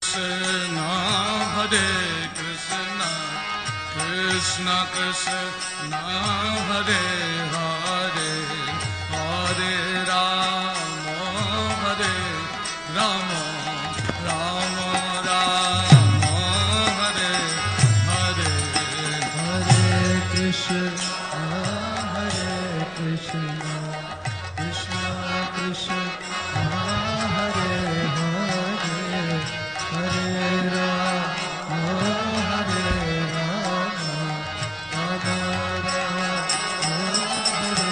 Krishna, Hare Krishna, Krishna Krishna, Hare Hare, Hare Rama, Hare Rama, Rama Rama, Hare Hare, Hare Krishna, Hare Krishna, Krishna Krishna, Hare Hare, Hare Rama, Hare Rama, Rama Rama, Hare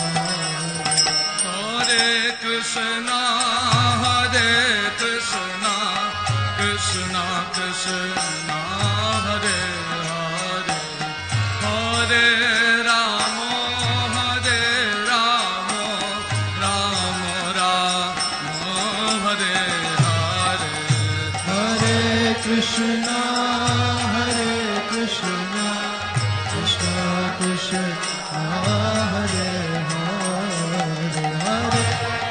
Hare, Hare Krishna, Hare Krishna, Krishna Krishna, Hare Hare, Hare Rama, Hare Rama, Rama Rama, Hare Hare, Hare Krishna, Hare Krishna, Krishna Krishna, Hare Hare, Hare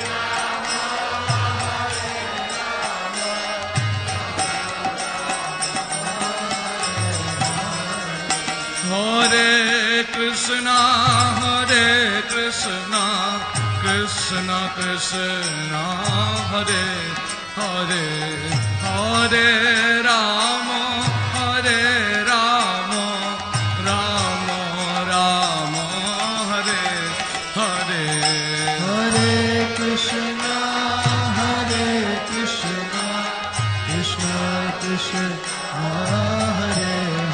Hare Krishna, Hare Krishna, Krishna Krishna, Hare Hare, Hare Rama, Hare Rama, Rama Rama, Hare Hare, Hare Krishna, Hare Krishna, Krishna Krishna, Hare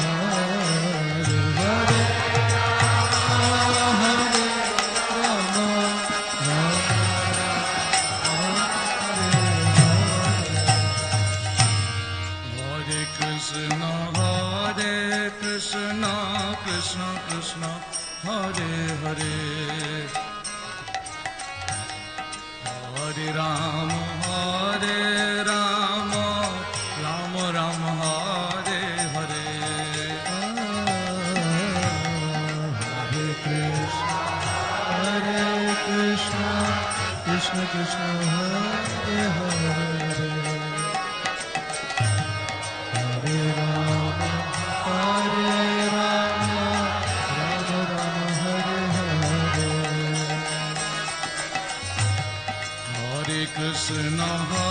Krishna Krishna, Hare Hare, Hare Rama, Hare Rama, Rama Rama, Hare Hare, Hare Krishna, Krishna Krishna, Hare Hare, Hare Rama, Hare Rama, Rama Rama, Hare Hare, Hare Krishna,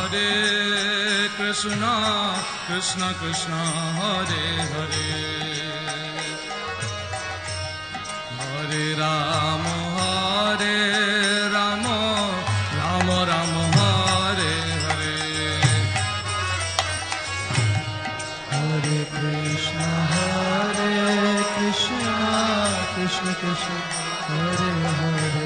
Krishna Krishna, Hare Hare, Hare Rama, Hare Rama, Rama Rama, Hare Hare, Hare Krishna, Krishna Krishna, Hare Hare,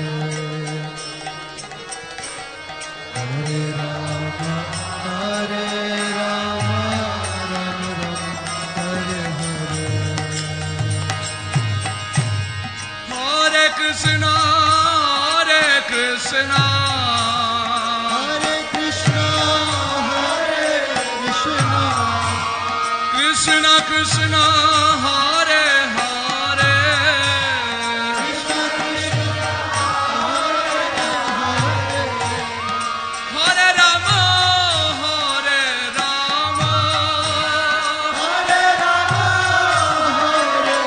Hare Rama, Hare Rama, Rama Rama, Hare Hare, Hare Krishna, Krishna Krishna, Hare Hare, Krishna Krishna, Hare Rama, Hare Rama, Hare Rama, Hare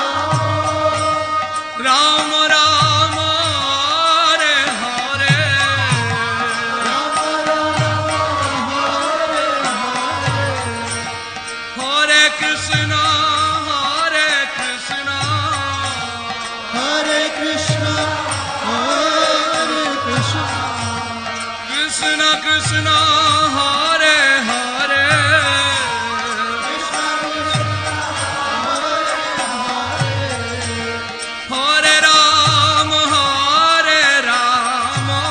Rama, Rama Rama, Hare Hare, Rama Rama, Hare Hare, Hare Krishna, Hare Krishna, Krishna Krishna, Hare Hare, Hare Rama, Hare Rama,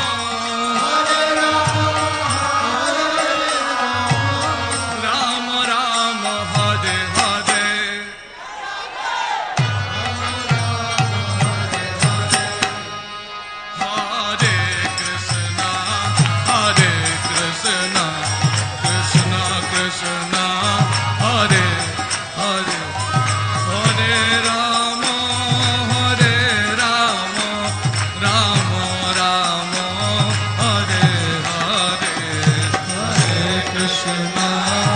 Rama Rama, Hare Hare, Krishna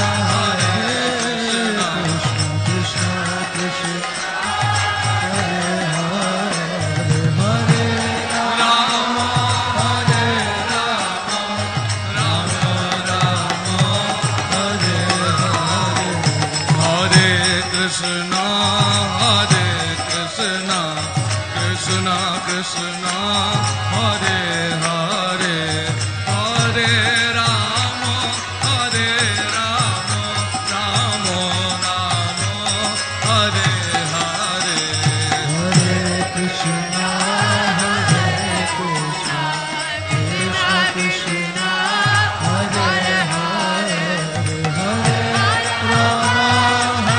Krishna, Hare Krishna, Krishna Krishna, Hare Hare, Hare Rama, Hare Rama, Rama Rama, Hare Hare, Hare Krishna, Hare Krishna, Krishna Krishna, Hare Hare, Hare Rama,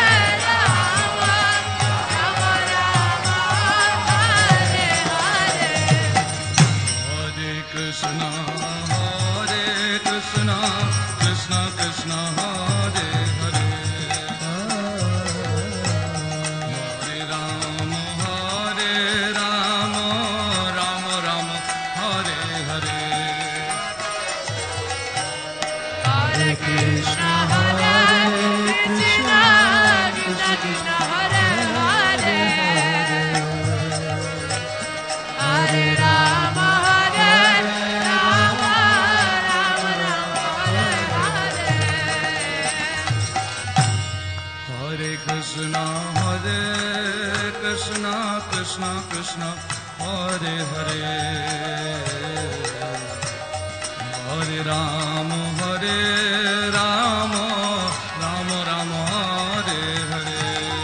Hare Krishna, Hare Krishna, Krishna Krishna, Hare Hare, Hare Rama, Rama Rama, Hare Hare, Hare Krishna, Hare Krishna, Krishna Krishna, Hare Hare, Hare Rama, Rama Rama, Hare Hare. Hare Krishna, Hare Krishna, Krishna Krishna, Hare Hare, Hare Rama, Rama Rama, Hare Hare,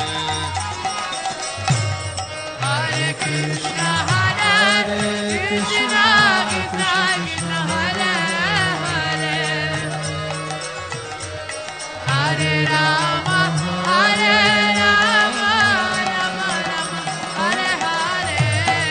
Hare Krishna, Hare Krishna, Krishna Krishna, Hare Hare, Hare Rama, Rama Rama, Hare Hare.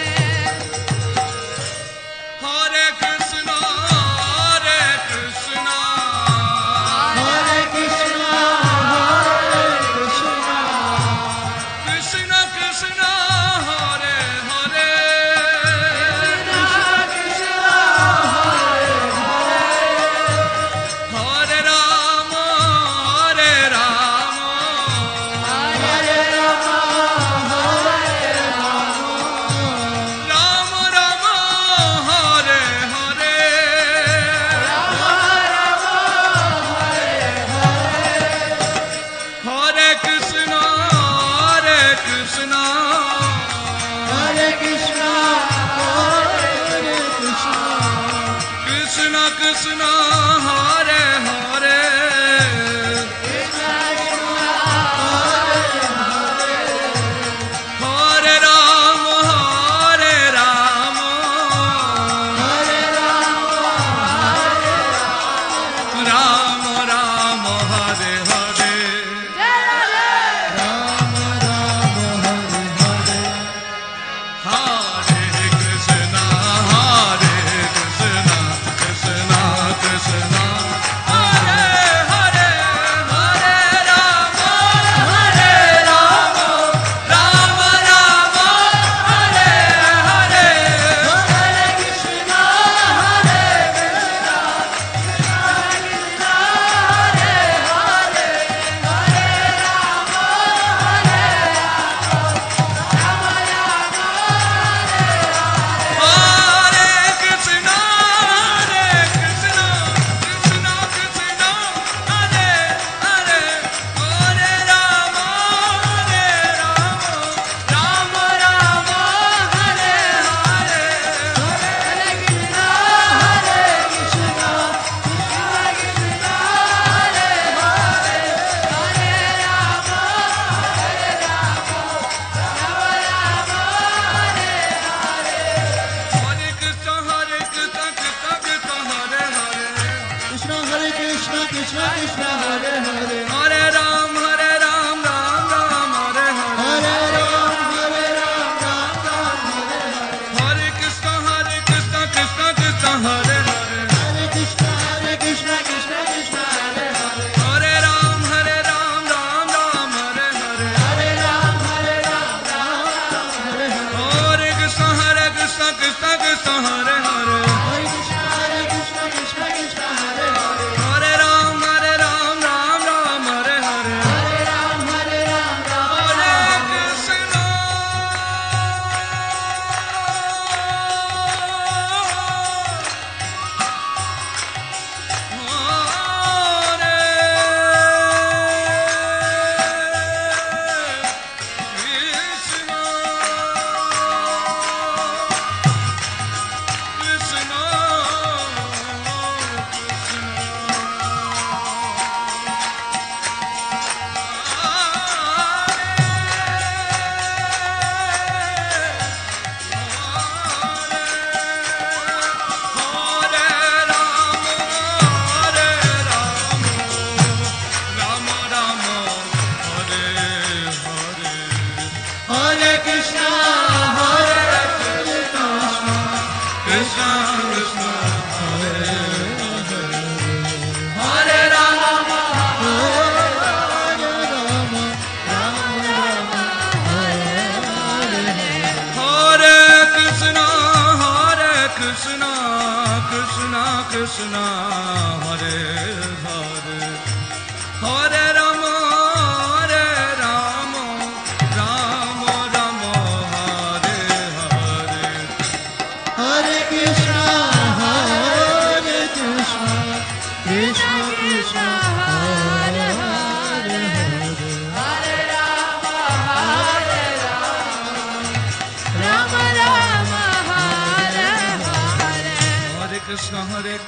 Hare Krishna, Hare Krishna, Hare Krishna, Hare Krishna, Krishna Krishna, Hare Hare, Krishna Krishna, Hare Hare, Hare Rama, Hare Rama, Hare Rama, Rama Rama, Hare Hare, Hare Krishna, Hare Krishna, Hare Krishna, Hare Krishna, Krishna Krishna, Hare Hare, Krishna Krishna, Hare Hare, Hare Rama, Hare Rama, Rama Rama, Hare Hare, Rama Rama, Hare Hare, Hare Krishna, Hare Krishna, Krishna Krishna, Hare Hare, Hare Rama, Rama Rama, Hare Hare, Hare Krishna, Hare Krishna, Krishna Hare Ram, Ram Ram, Hare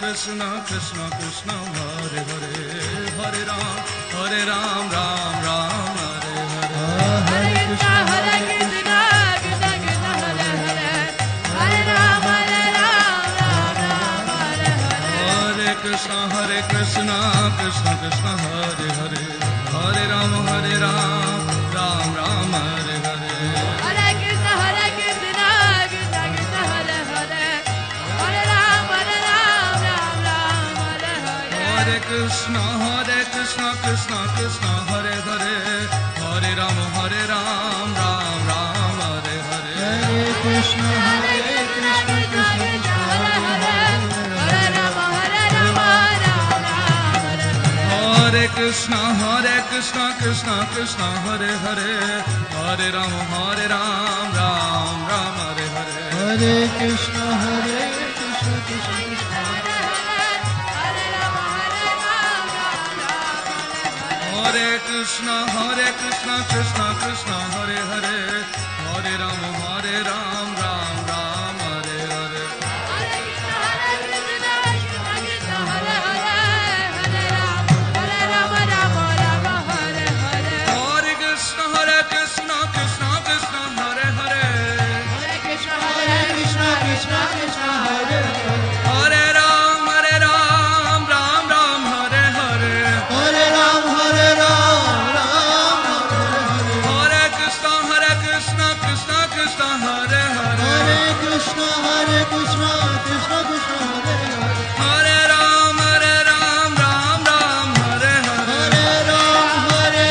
Krishna Krishna Krishna Hare Hare Hare Ram Ram Ram Hare Hare Hare Krishna Krishna Krishna Hare Hare Hare Ram Ram Hare Hare Hare Krishna Krishna Krishna Hare Hare Hare Ram Ram Ram Hare Hare Hare Krishna Krishna Krishna Hare Hare Hare Ram Ram Hare Hare Hare Krishna Krishna Krishna Hare Hare Hare Ram Ram Ram Hare Hare Hare Krishna Krishna Krishna Hare Hare Hare Ram Hare Krishna Krishna Krishna Hare Hare Hare Ram Ram Hare Hare Hare Krishna Krishna Krishna Hare Hare Hare Ram Hare Krishna Krishna Krishna Hare Hare Hare Ram Ram Hare Hare Hare Krishna Krishna Krishna Hare Hare Hare Krishna Krishna Krishna Hare Hare Hare Ram Ram Hare Hare Hare Ram Hare Krishna Krishna Krishna Hare Hare Hare Krishna Krishna Krishna Hare Hare Hare Ram Ram Hare Hare Hare Ram Hare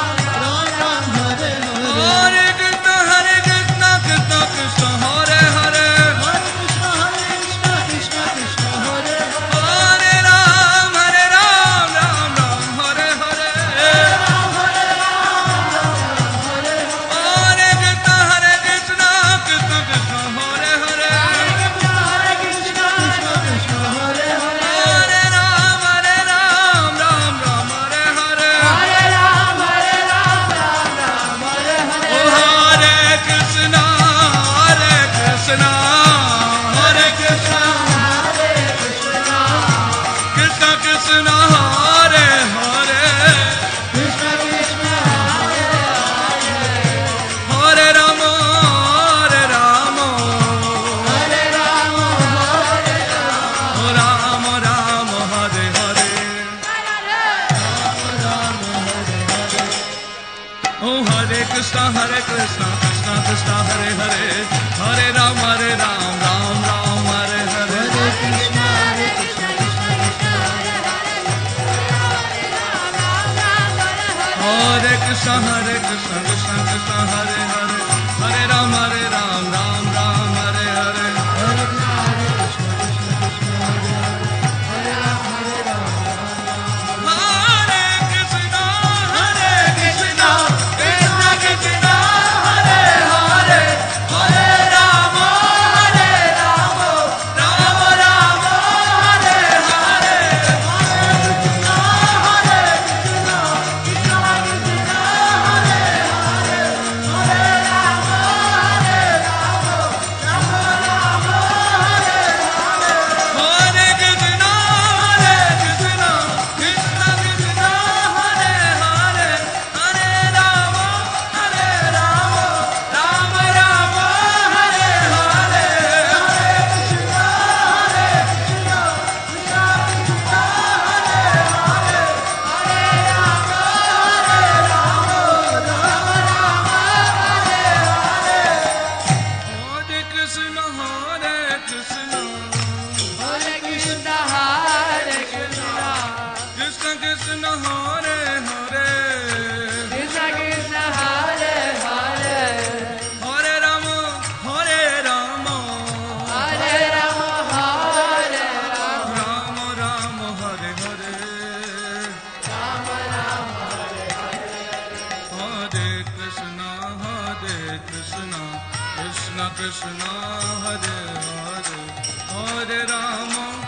Hare Krishna Krishna Krishna Hare Hare Krishna Krishna Krishna Hare Hare Hare Ram Ram Hare Hare Hare Krishna Krishna Krishna Hare Hare Krishna Krishna Hare Hare Hare Ram Ram Hare Hare Hare Ram Hare Hare Oh Hare Krishna Hare Krishna Krishna Krishna Hare Hare Krishna Krishna Hare Ram Hare Ram Hare Hare Oh Hare Krishna Krishna Krishna Hare Hare Hare Ram Hare Ram Hare Hare Hare Krishna Krishna Krishna Hare Krishna Krishna Krishna Hare Hare Hare Ram Hare Ram Hare Hare Hare Krishna Krishna Krishna Hare Hare Hare Ram Ram Hare Hare Hare Krishna Krishna Krishna Hare Hare Hare Ram Ram Hare Hare Hare Krishna Hare Krishna Hare Krishna Krishna Krishna Hare Hare Krishna Krishna Hare Hare Hare Ram Hare Ram Hare Rama Hare Rama Ram Hare Hare Hare Krishna Krishna Krishna Hare Hare Hare Ram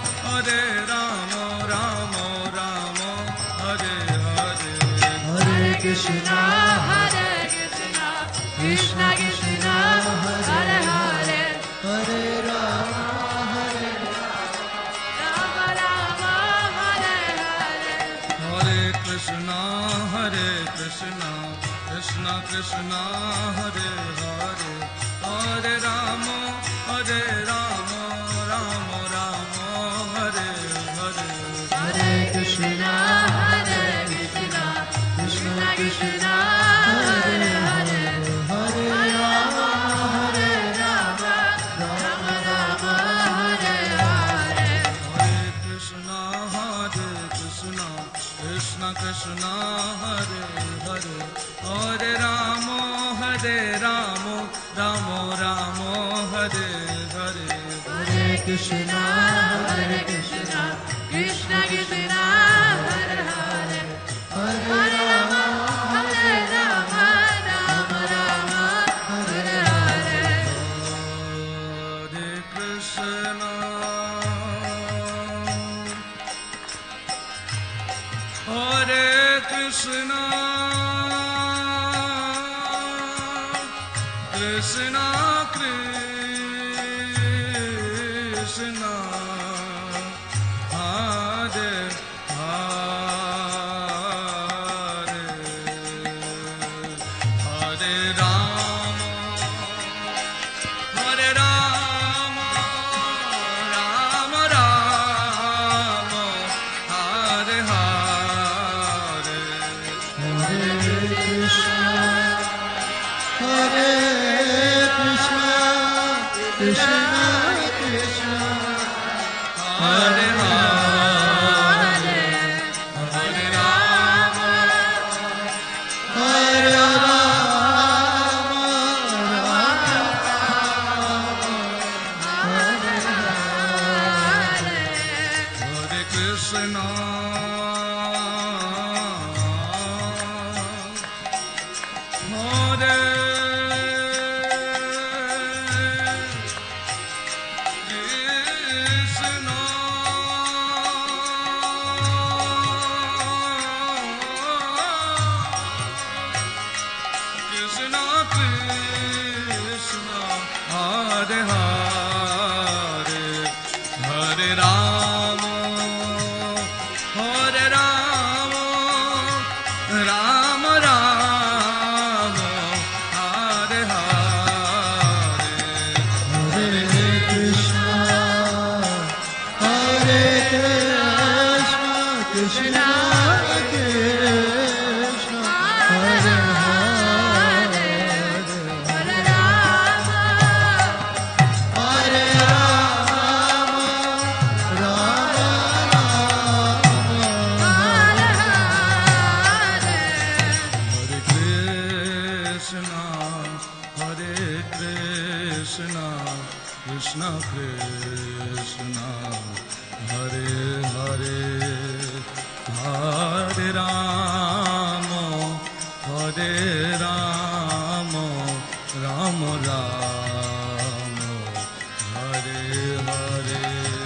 Ram Hare Hare Hare Krishna Krishna Krishna Hare Hare Hare Rama, Hare Rama Krishna, Hare Krishna, Krishna Krishna, Hare Hare, Hare Rama, Hare Rama, Rama Rama, Hare Hare. Hare Krishna, Hare Krishna, Krishna Krishna, Hare Hare, Hare Rama, Hare Rama, Rama Rama, Hare Hare. Hare Krishna, Krishna Krishna, Hare Hare, Hare Rama, Hare Rama, Rama Rama, Hare Hare. Hare Krishna, Krishna Krishna, Hare Hare, Hare Rama, Hare Rama, Rama Rama, Hare Hare. Hare Krishna, Hare Krishna, Krishna Krishna, Hare Hare, Hare Rama, Hare Rama, Rama Rama, Hare Hare. Hare Krishna, Krishna Krishna, Hare Hare, Hare Rama, Hare Hare Krishna, Hare Krishna, Krishna Krishna, Hare Hare, Hare Rama, Hare Rama, Rama Rama, Hare Hare. Hare Krishna, Krishna Krishna, Hare Hare, Hare Rama, Hare Rama, Rama Rama, Hare Hare. Hare Krishna, Hare Krishna, Krishna Krishna, Hare Hare, Hare Rama, Hare Rama, Rama Rama, Hare Hare.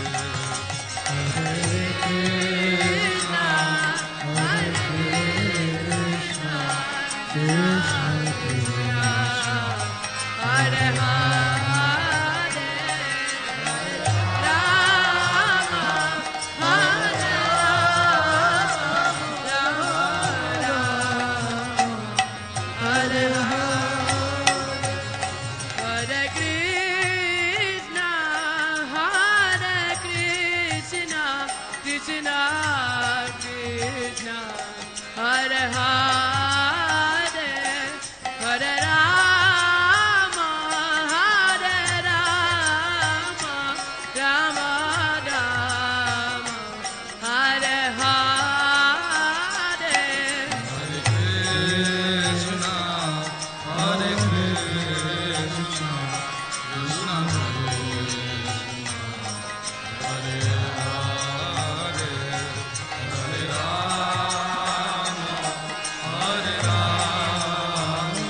Hare Krishna, Hare Krishna, Krishna Krishna, Hare Hare, Hare Rama, Hare Rama, Hare Hare Krishna, Krishna Krishna, Hare Hare, Hare Rama, Hare Rama, Rama Rama, Hare Hare. Hare Krishna, Hare Krishna, Krishna Krishna, Hare Hare, Hare Rama, Hare Rama,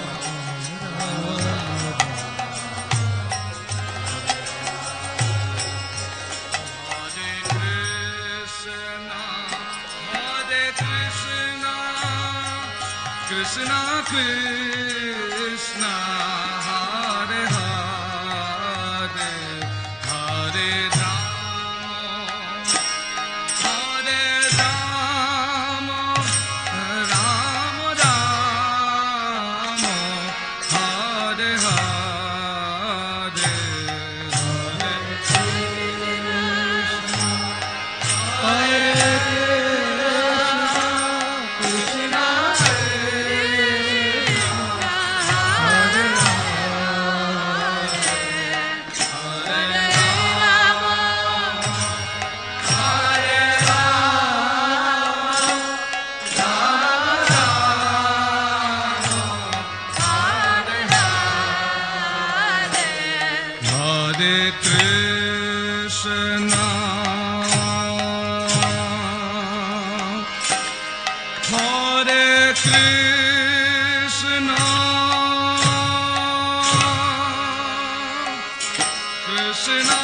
Hare Krishna, Hare Krishna, Krishna Krishna, Hare Hare, Hare Rama, Hare Rama, Hare Krishna, Krishna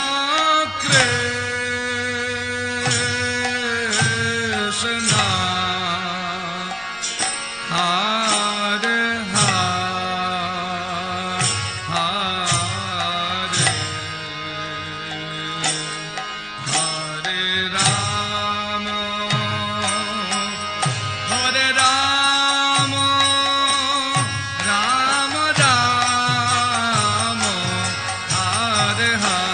Krishna, Hare Hare, Hare Rama, Hare Rama, Rama Rama, Hare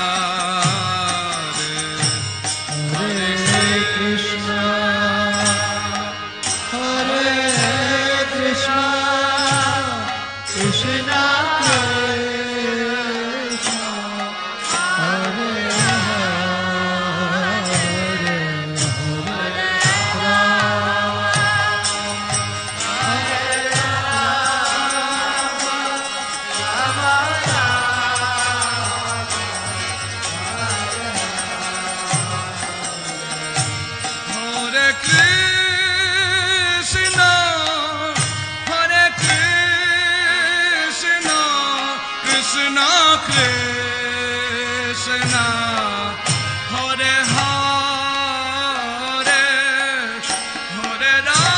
Hare, Hare Krishna, Hare Krishna, Krishna Krishna, Hare Hare, Hare Hare Krishna, Hare Krishna, Krishna Krishna, Hare Hare, Hare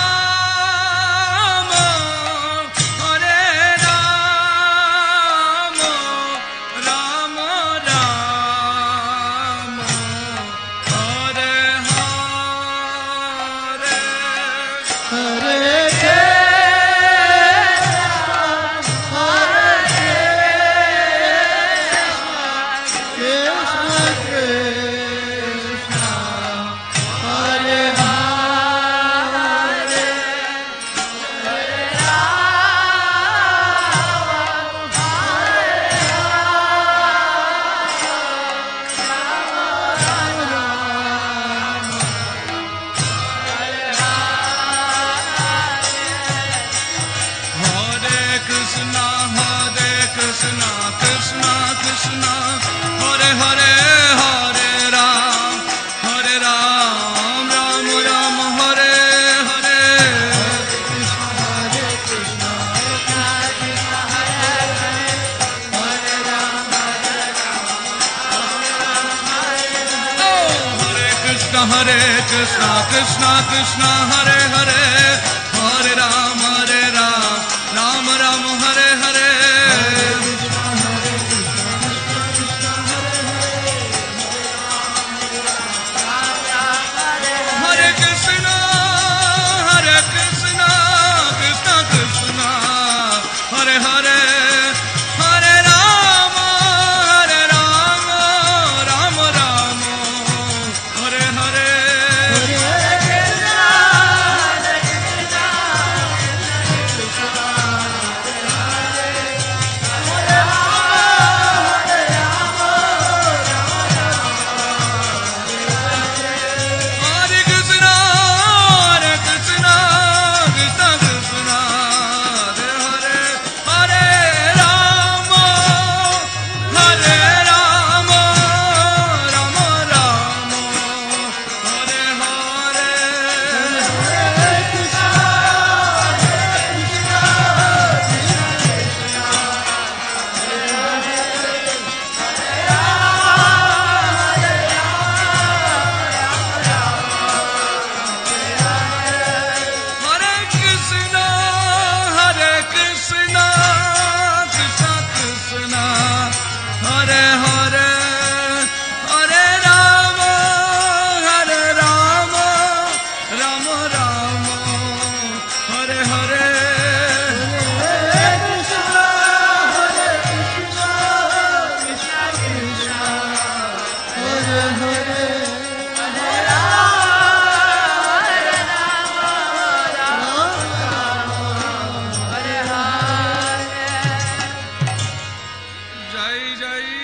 Rama, Hare Rama, Rama Rama, Hare Hare, Hare Krishna, Hare Krishna, Krishna Krishna, Hare Hare, Hare Ram, Hare Ram, Ram Ram, Hare Hare. Hare Krishna, Krishna Krishna, Hare Hare, Hare Ram, Ram Ram, Hare Hare. Hare Krishna, Hare Krishna, Krishna Krishna, Hare Hare, Hare Ram, Ram Ram, Hare Hare. Jai Jai